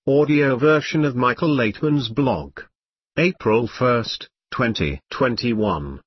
audio version of Michael Laitman's blog. April 1st, 2021.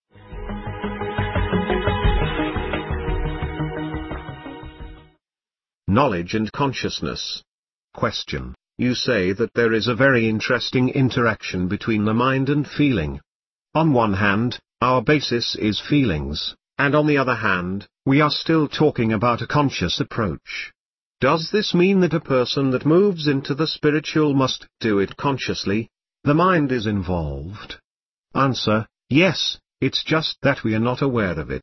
Knowledge and consciousness. Question. You say that there is a very interesting interaction between the mind and feeling. On one hand, our basis is feelings, and on the other hand, we are still talking about a conscious approach. Does this mean that a person that moves into the spiritual must do it consciously? The mind is involved. Answer: yes, it's just that we are not aware of it.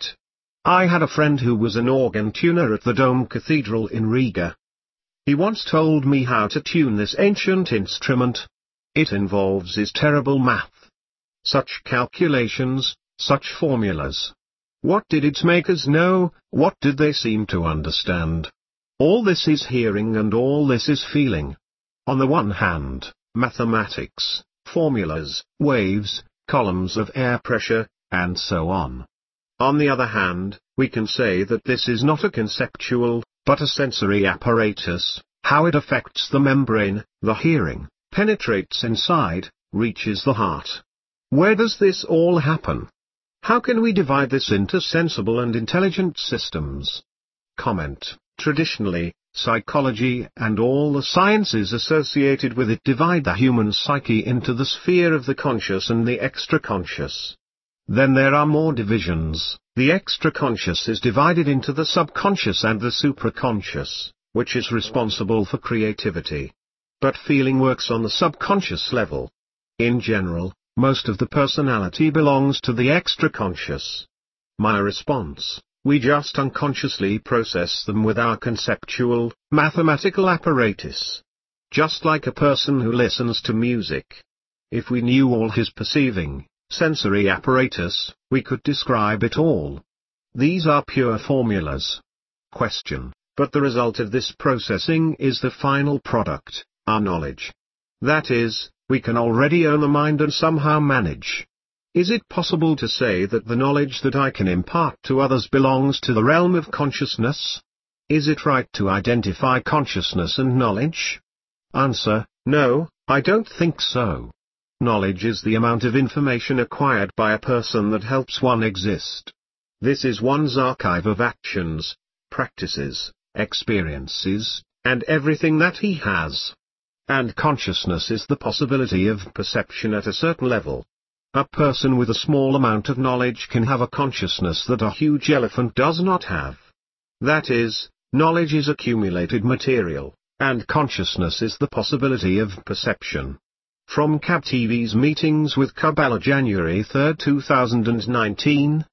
I had a friend who was an organ tuner at the Dome Cathedral in Riga. He once told me how to tune this ancient instrument. It involves his terrible math. Such calculations, such formulas. What did its makers know? What did they seem to understand? All this is hearing and all this is feeling. On the one hand, mathematics, formulas, waves, columns of air pressure, and so on. On the other hand, we can say that this is not a conceptual, but a sensory apparatus. How it affects the membrane, the hearing, penetrates inside, reaches the heart. Where does this all happen? How can we divide this into sensible and intelligent systems? Comment. Traditionally, psychology and all the sciences associated with it divide the human psyche into the sphere of the conscious and the extra-conscious. Then there are more divisions. The extra-conscious is divided into the subconscious and the supraconscious, which is responsible for creativity. But feeling works on the subconscious level. In general, most of the personality belongs to the extra-conscious. My response: we just unconsciously process them with our conceptual, mathematical apparatus. Just like a person who listens to music. If we knew all his perceiving, sensory apparatus, we could describe it all. These are pure formulas. Question. But the result of this processing is the final product, our knowledge. That is, we can already own the mind and somehow manage. Is it possible to say that the knowledge that I can impart to others belongs to the realm of consciousness? Is it right to identify consciousness and knowledge? Answer: no, I don't think so. Knowledge is the amount of information acquired by a person that helps one exist. This is one's archive of actions, practices, experiences, and everything that he has. And consciousness is the possibility of perception at a certain level. A person with a small amount of knowledge can have a consciousness that a huge elephant does not have. That is, knowledge is accumulated material, and consciousness is the possibility of perception. From KAB TV's Meetings with Kabbalah, January 3, 2019.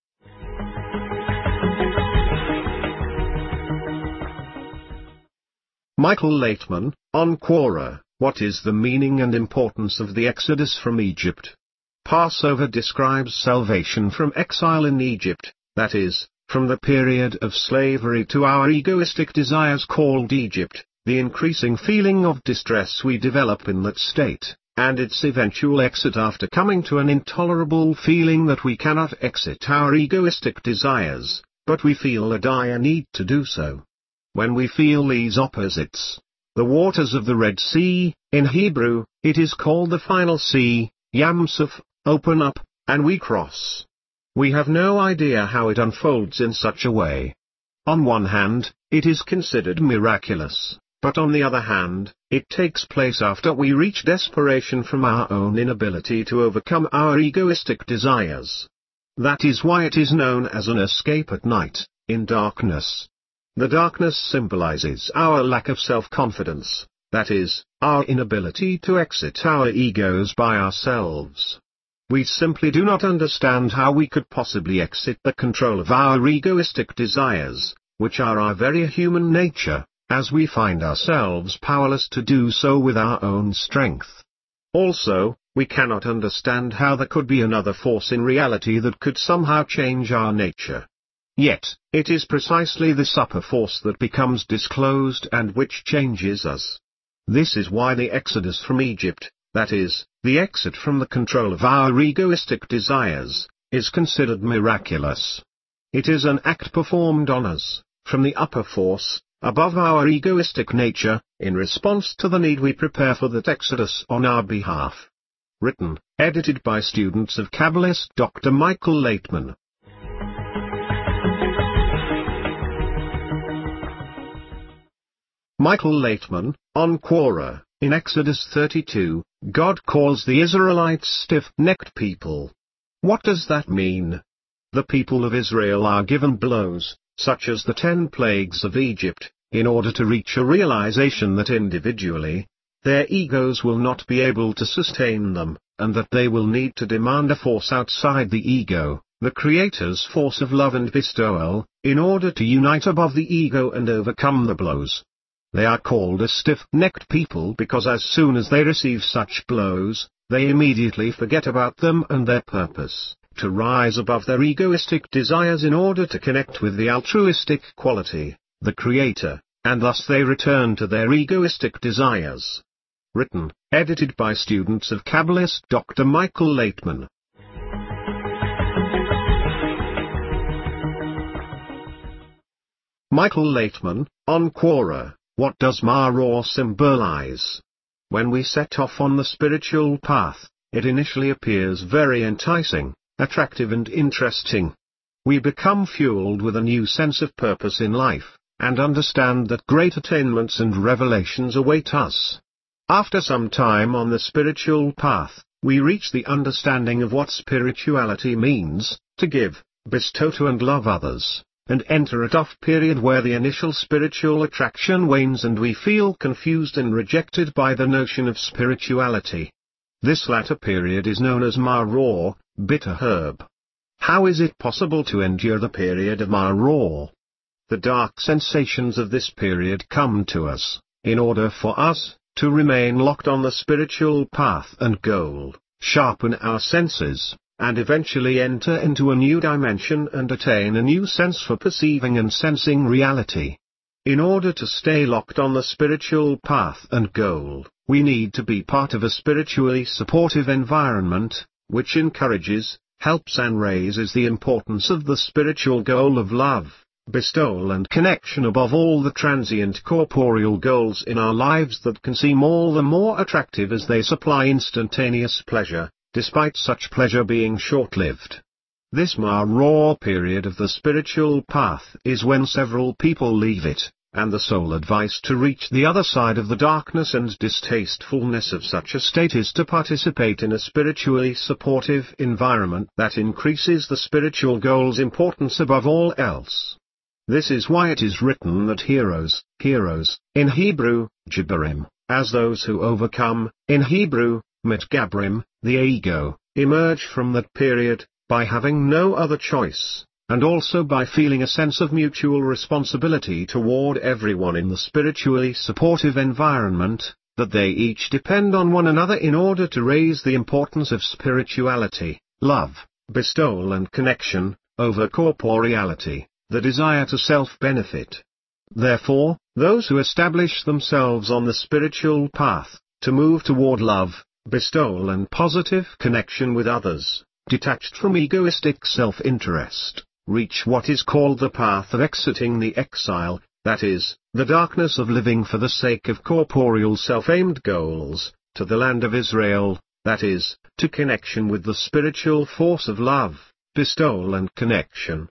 Michael Laitman, on Quora: what is the meaning and importance of the Exodus from Egypt? Passover describes salvation from exile in Egypt, that is, from the period of slavery to our egoistic desires called Egypt, the increasing feeling of distress we develop in that state, and its eventual exit after coming to an intolerable feeling that we cannot exit our egoistic desires, but we feel a dire need to do so. When we feel these opposites, the waters of the Red Sea, in Hebrew, it is called the final sea, Yam Suf, open up, and we cross. We have no idea how it unfolds in such a way. On one hand, it is considered miraculous, but on the other hand, it takes place after we reach desperation from our own inability to overcome our egoistic desires. That is why it is known as an escape at night, in darkness. The darkness symbolizes our lack of self-confidence, that is, our inability to exit our egos by ourselves. We simply do not understand how we could possibly exit the control of our egoistic desires, which are our very human nature, as we find ourselves powerless to do so with our own strength. Also, we cannot understand how there could be another force in reality that could somehow change our nature. Yet, it is precisely this upper force that becomes disclosed and which changes us. This is why the Exodus from Egypt, that is, the exit from the control of our egoistic desires, is considered miraculous. It is an act performed on us, from the upper force, above our egoistic nature, in response to the need we prepare for that exodus on our behalf. Written, edited by students of Kabbalist Dr. Michael Laitman. Michael Laitman, on Quora. In Exodus 32, God calls the Israelites stiff-necked people. What does that mean? The people of Israel are given blows, such as the 10 plagues of Egypt, in order to reach a realization that individually, their egos will not be able to sustain them, and that they will need to demand a force outside the ego, the Creator's force of love and bestowal, in order to unite above the ego and overcome the blows. They are called a stiff-necked people because as soon as they receive such blows, they immediately forget about them and their purpose, to rise above their egoistic desires in order to connect with the altruistic quality, the Creator, and thus they return to their egoistic desires. Written, edited by students of Kabbalist Dr. Michael Laitman. Michael Laitman, on Quora. What does Maror symbolize? When we set off on the spiritual path, it initially appears very enticing, attractive and interesting. We become fueled with a new sense of purpose in life, and understand that great attainments and revelations await us. After some time on the spiritual path, we reach the understanding of what spirituality means, to give, bestow to and love others, and enter a tough period where the initial spiritual attraction wanes and we feel confused and rejected by the notion of spirituality. This latter period is known as Maror, bitter herb. How is it possible to endure the period of Maror? The dark sensations of this period come to us, in order for us to remain locked on the spiritual path and goal, sharpen our senses, and eventually enter into a new dimension and attain a new sense for perceiving and sensing reality. In order to stay locked on the spiritual path and goal, we need to be part of a spiritually supportive environment, which encourages, helps and raises the importance of the spiritual goal of love, bestowal and connection above all the transient corporeal goals in our lives that can seem all the more attractive as they supply instantaneous pleasure, despite such pleasure being short-lived. This Maror period of the spiritual path is when several people leave it, and the sole advice to reach the other side of the darkness and distastefulness of such a state is to participate in a spiritually supportive environment that increases the spiritual goal's importance above all else. This is why it is written that heroes, in Hebrew, Jibbarim, as those who overcome, in Hebrew, Mitgabrim, the ego, emerge from that period, by having no other choice, and also by feeling a sense of mutual responsibility toward everyone in the spiritually supportive environment, that they each depend on one another in order to raise the importance of spirituality, love, bestowal and connection, over corporeality, the desire to self-benefit. Therefore, those who establish themselves on the spiritual path, to move toward love, bestowal and positive connection with others, detached from egoistic self-interest, reach what is called the path of exiting the exile, that is, the darkness of living for the sake of corporeal self-aimed goals, to the land of Israel, that is, to connection with the spiritual force of love, bestowal and connection.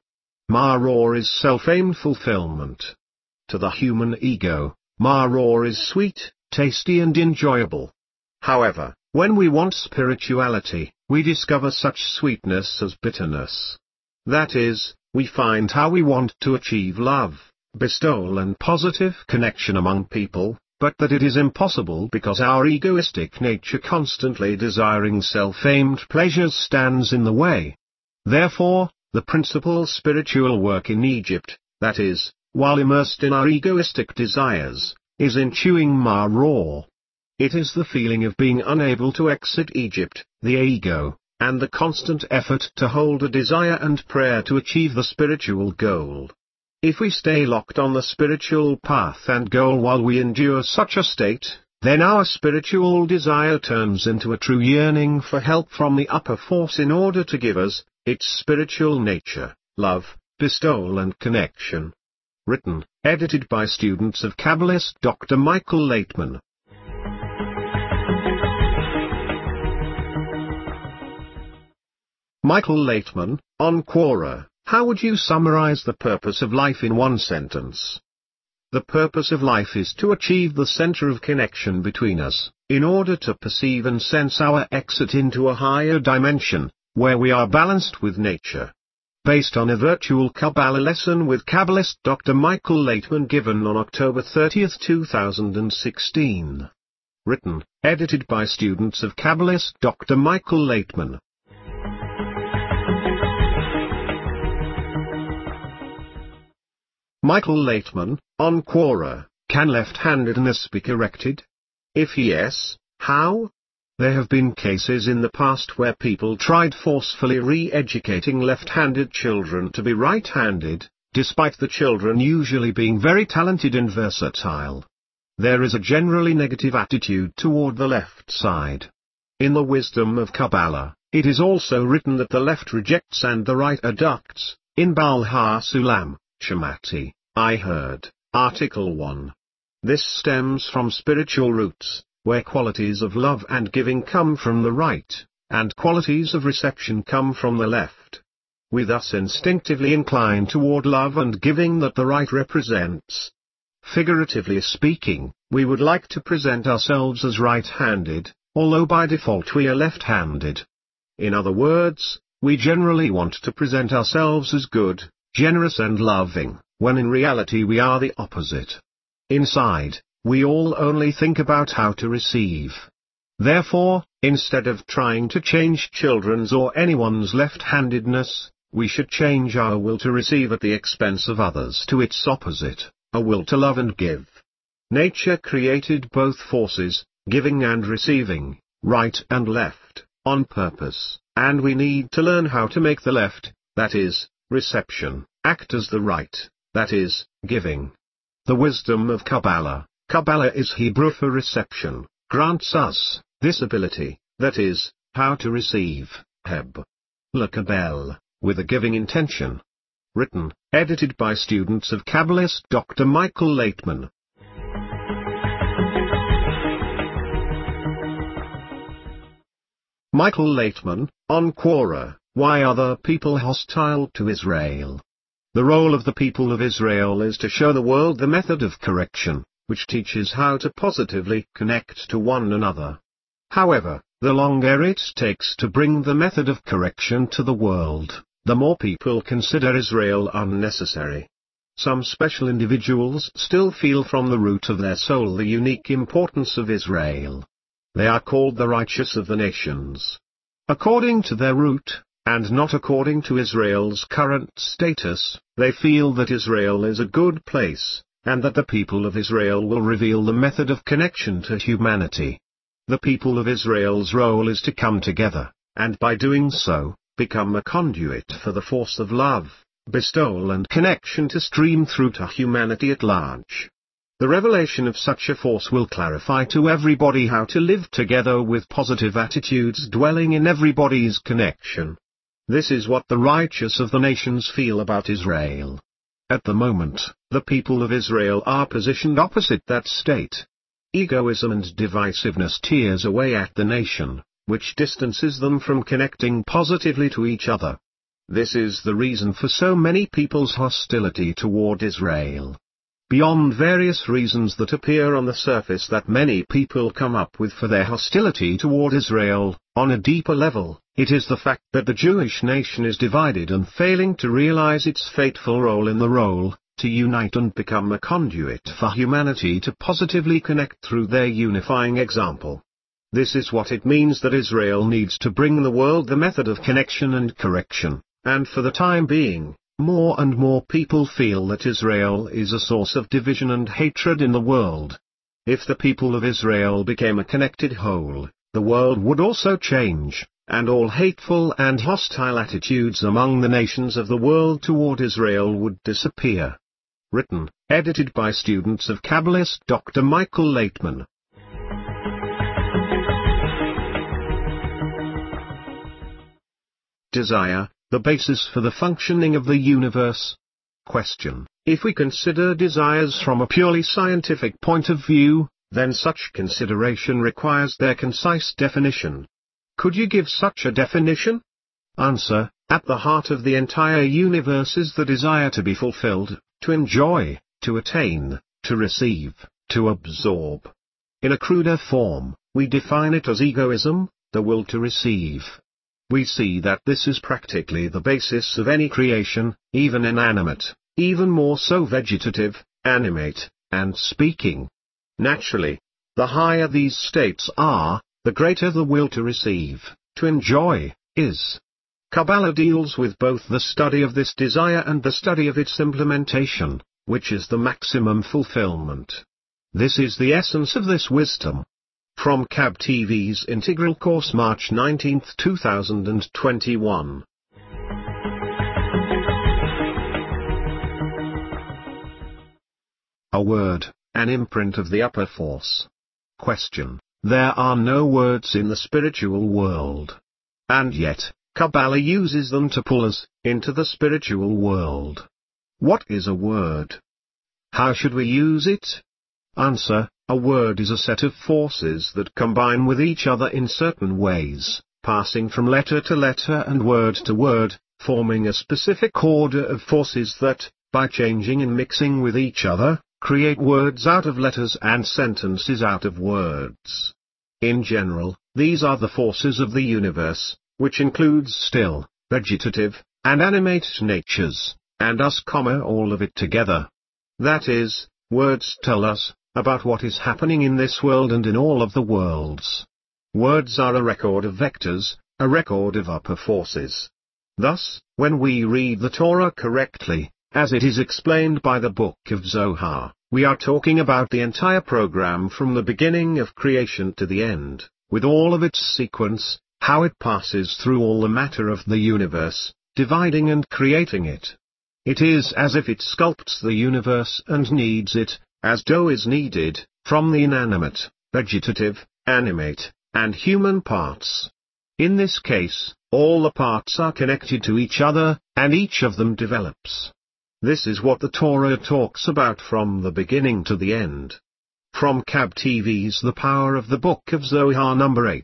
Maror is self-aimed fulfillment. To the human ego, Maror is sweet, tasty and enjoyable. However, when we want spirituality, we discover such sweetness as bitterness. That is, we find how we want to achieve love, bestowal and positive connection among people, but that it is impossible because our egoistic nature constantly desiring self-aimed pleasures stands in the way. Therefore, the principal spiritual work in Egypt, that is, while immersed in our egoistic desires, is in chewing Maror. It is the feeling of being unable to exit Egypt, the ego, and the constant effort to hold a desire and prayer to achieve the spiritual goal. If we stay locked on the spiritual path and goal while we endure such a state, then our spiritual desire turns into a true yearning for help from the upper force in order to give us its spiritual nature, love, bestowal and connection. Written, edited by students of Kabbalist Dr. Michael Laitman. Michael Laitman, on Quora, how would you summarize the purpose of life in one sentence? The purpose of life is to achieve the center of connection between us, in order to perceive and sense our exit into a higher dimension, where we are balanced with nature. Based on a virtual Kabbalah lesson with Kabbalist Dr. Michael Laitman given on October 30, 2016. Written, edited by students of Kabbalist Dr. Michael Laitman. Michael Laitman, on Quora, can left-handedness be corrected? If yes, how? There have been cases in the past where people tried forcefully re-educating left-handed children to be right-handed, despite the children usually being very talented and versatile. There is a generally negative attitude toward the left side. In the wisdom of Kabbalah, it is also written that the left rejects and the right adducts, in Baal HaSulam, Shemati, I heard, Article 1. This stems from spiritual roots, where qualities of love and giving come from the right, and qualities of reception come from the left. We thus instinctively incline toward love and giving that the right represents. Figuratively speaking, we would like to present ourselves as right-handed, although by default we are left-handed. In other words, we generally want to present ourselves as good, generous and loving, when in reality we are the opposite. Inside, we all only think about how to receive. Therefore, instead of trying to change children's or anyone's left-handedness, we should change our will to receive at the expense of others to its opposite, a will to love and give. Nature created both forces, giving and receiving, right and left, on purpose, and we need to learn how to make the left, that is, reception, act as the right, that is, giving. The wisdom of Kabbalah, Kabbalah is Hebrew for reception, grants us this ability, that is, how to receive, heb. Lekabel, with a giving intention. Written, edited by students of Kabbalist Dr. Michael Laitman. Michael Laitman, on Quora, why are the people hostile to Israel? The role of the people of Israel is to show the world the method of correction, which teaches how to positively connect to one another. However, the longer it takes to bring the method of correction to the world, the more people consider Israel unnecessary. Some special individuals still feel from the root of their soul the unique importance of Israel. They are called the righteous of the nations. According to their root, and not according to Israel's current status, they feel that Israel is a good place, and that the people of Israel will reveal the method of connection to humanity. The people of Israel's role is to come together, and by doing so, become a conduit for the force of love, bestowal and connection to stream through to humanity at large. The revelation of such a force will clarify to everybody how to live together with positive attitudes dwelling in everybody's connection. This is what the righteous of the nations feel about Israel. At the moment, the people of Israel are positioned opposite that state. Egoism and divisiveness tears away at the nation, which distances them from connecting positively to each other. This is the reason for so many people's hostility toward Israel. Beyond various reasons that appear on the surface that many people come up with for their hostility toward Israel, on a deeper level, it is the fact that the Jewish nation is divided and failing to realize its fateful role in the role, to unite and become a conduit for humanity to positively connect through their unifying example. This is what it means that Israel needs to bring the world the method of connection and correction, and for the time being, more and more people feel that Israel is a source of division and hatred in the world. If the people of Israel became a connected whole, the world would also change, and all hateful and hostile attitudes among the nations of the world toward Israel would disappear. Written, edited by students of Kabbalist Dr. Michael Laitman. Desire, the basis for the functioning of the universe? Question. If we consider desires from a purely scientific point of view, then such consideration requires their concise definition. Could you give such a definition? Answer: at the heart of the entire universe is the desire to be fulfilled, to enjoy, to attain, to receive, to absorb. In a cruder form, we define it as egoism, the will to receive. We see that this is practically the basis of any creation, even inanimate, even more so vegetative, animate, and speaking. Naturally, the higher these states are, the greater the will to receive, to enjoy, is. Kabbalah deals with both the study of this desire and the study of its implementation, which is the maximum fulfillment. This is the essence of this wisdom. From KAB TV's Integral Course, March 19, 2021. A word, an imprint of the upper force. Question: there are no words in the spiritual world. And yet, Kabbalah uses them to pull us into the spiritual world. What is a word? How should we use it? Answer: a word is a set of forces that combine with each other in certain ways, passing from letter to letter and word to word, forming a specific order of forces that, by changing and mixing with each other, create words out of letters and sentences out of words. In general, these are the forces of the universe, which includes still, vegetative, and animate natures, and us, all of it together. That is, words tell us about what is happening in this world and in all of the worlds. Words are a record of vectors, a record of upper forces. Thus, when we read the Torah correctly, as it is explained by the Book of Zohar, we are talking about the entire program from the beginning of creation to the end, with all of its sequence, how it passes through all the matter of the universe, dividing and creating it. It is as if it sculpts the universe and kneads it, as dough is kneaded, from the inanimate, vegetative, animate, and human parts. In this case, all the parts are connected to each other, and each of them develops. This is what the Torah talks about from the beginning to the end. From KAB TV's The Power of the Book of Zohar, number 8.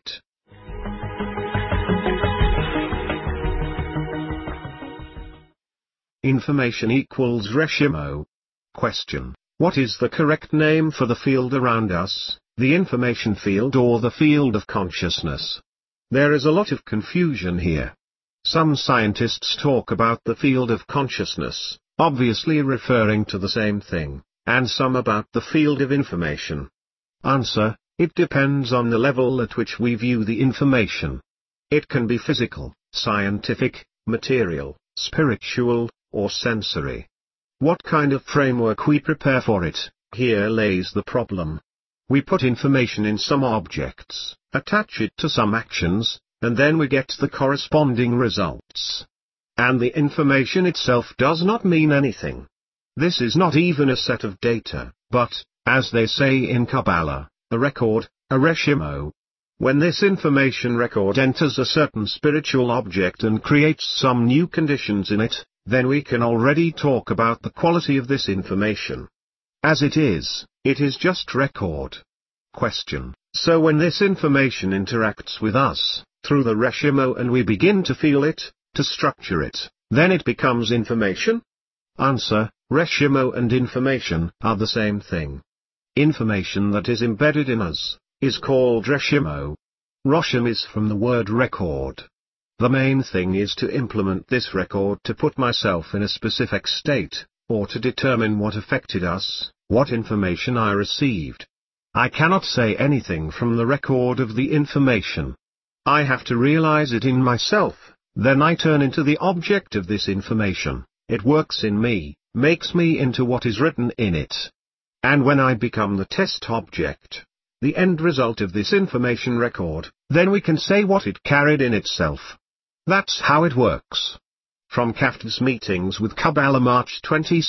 Information equals Reshimo. Question: what is the correct name for the field around us, the information field or the field of consciousness? There is a lot of confusion here. Some scientists talk about the field of consciousness, obviously referring to the same thing, and some about the field of information. Answer: it depends on the level at which we view the information. It can be physical, scientific, material, spiritual, or sensory. What kind of framework we prepare for it, here lays the problem. We put information in some objects, attach it to some actions, and then we get the corresponding results. And the information itself does not mean anything. This is not even a set of data, but, as they say in Kabbalah, a record, a reshimo. When this information record enters a certain spiritual object and creates some new conditions in it, then we can already talk about the quality of this information. As it is just record. Question: so when this information interacts with us, through the reshimo, and we begin to feel it, to structure it, then it becomes information? Answer: reshimo and information are the same thing. Information that is embedded in us is called reshimo. Roshem is from the word record. The main thing is to implement this record to put myself in a specific state, or to determine what affected us, what information I received. I cannot say anything from the record of the information. I have to realize it in myself, then I turn into the object of this information, it works in me, makes me into what is written in it. And when I become the test object, the end result of this information record, then we can say what it carried in itself. That's how it works. From KAFT's Meetings with Kabbalah, March 22,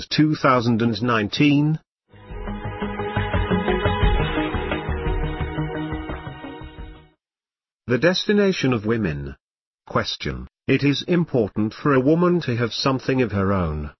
2019. The destination of women. Question: it is important for a woman to have something of her own.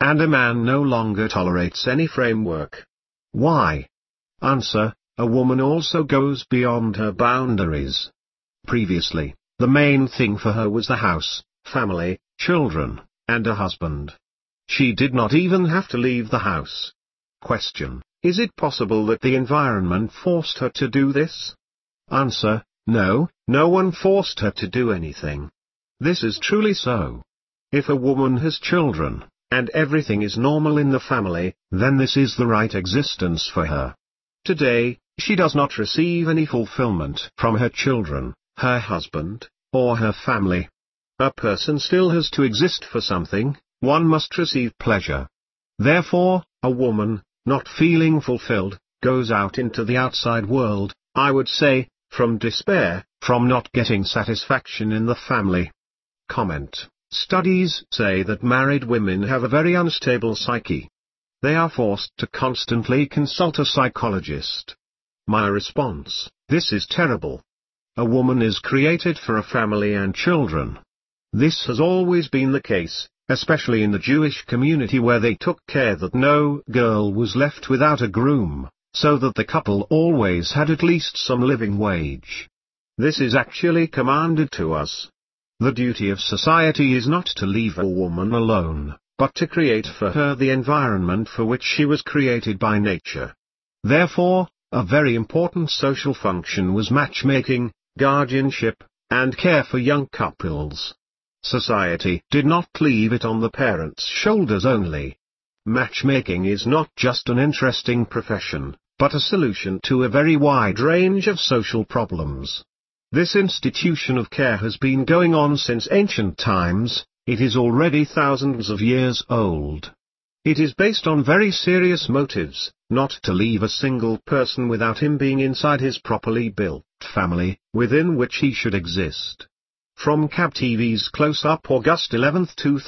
and a man no longer tolerates any framework. Why? Answer: a woman also goes beyond her boundaries. Previously, the main thing for her was the house, family, children, and a husband. She did not even have to leave the house. Question: is it possible that the environment forced her to do this? Answer: no, no one forced her to do anything. This is truly so. If a woman has children, and everything is normal in the family, then this is the right existence for her. Today, she does not receive any fulfillment from her children, her husband, or her family. A person still has to exist for something. One must receive pleasure. Therefore, a woman, not feeling fulfilled, goes out into the outside world, I would say, from despair, from not getting satisfaction in the family. Comment: studies say that married women have a very unstable psyche. They are forced to constantly consult a psychologist. My response: this is terrible. A woman is created for a family and children. This has always been the case, especially in the Jewish community, where they took care that no girl was left without a groom, so that the couple always had at least some living wage. This is actually commanded to us. The duty of society is not to leave a woman alone, but to create for her the environment for which she was created by nature. Therefore, a very important social function was matchmaking, guardianship, and care for young couples. Society did not leave it on the parents' shoulders only. Matchmaking is not just an interesting profession, but a solution to a very wide range of social problems. This institution of care has been going on since ancient times. It is already thousands of years old. It is based on very serious motives, not to leave a single person without him being inside his properly built family, within which he should exist. From CAB TV's Close Up, August 11,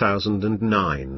2009.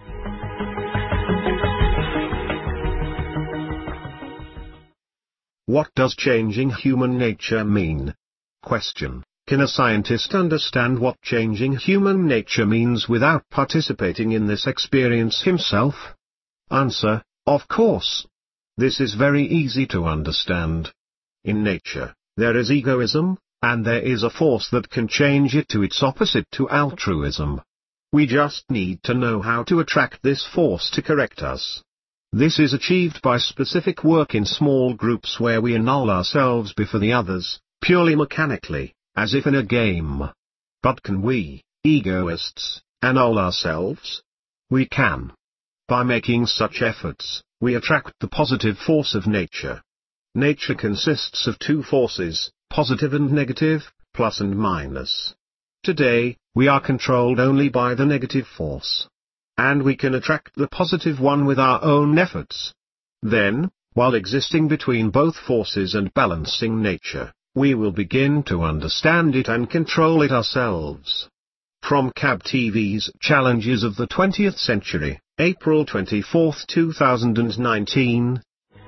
What does changing human nature mean? Question: can a scientist understand what changing human nature means without participating in this experience himself? Answer: of course. This is very easy to understand. In nature, there is egoism, and there is a force that can change it to its opposite, to altruism. We just need to know how to attract this force to correct us. This is achieved by specific work in small groups where we annul ourselves before the others, purely mechanically, as if in a game. But can we, egoists, annul ourselves? We can. By making such efforts, we attract the positive force of nature. Nature consists of two forces, positive and negative, plus and minus. Today, we are controlled only by the negative force. And we can attract the positive one with our own efforts. Then, while existing between both forces and balancing nature, we will begin to understand it and control it ourselves. From CAB TV's Challenges of the 20th Century, April 24, 2019.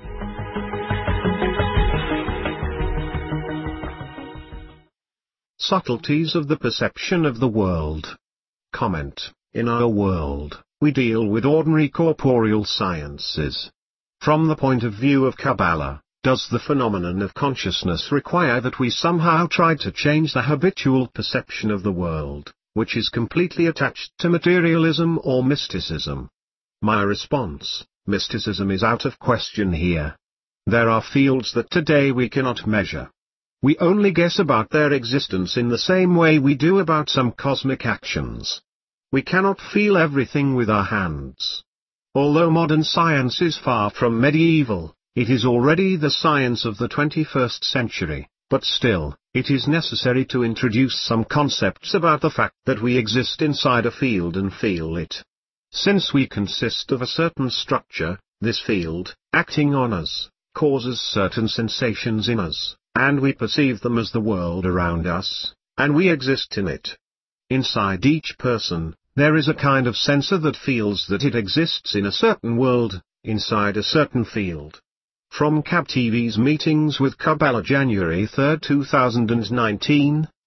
Subtleties of the perception of the world. Comment: in our world, we deal with ordinary corporeal sciences. From the point of view of Kabbalah, does the phenomenon of consciousness require that we somehow try to change the habitual perception of the world, which is completely attached to materialism or mysticism? My response: mysticism is out of question here. There are fields that today we cannot measure. We only guess about their existence in the same way we do about some cosmic actions. We cannot feel everything with our hands. Although modern science is far from medieval, it is already the science of the 21st century, but still, it is necessary to introduce some concepts about the fact that we exist inside a field and feel it. Since we consist of a certain structure, this field, acting on us, causes certain sensations in us, and we perceive them as the world around us, and we exist in it. Inside each person, there is a kind of sensor that feels that it exists in a certain world, inside a certain field. From CAB TV's Meetings with Kabbalah, January 3, 2019.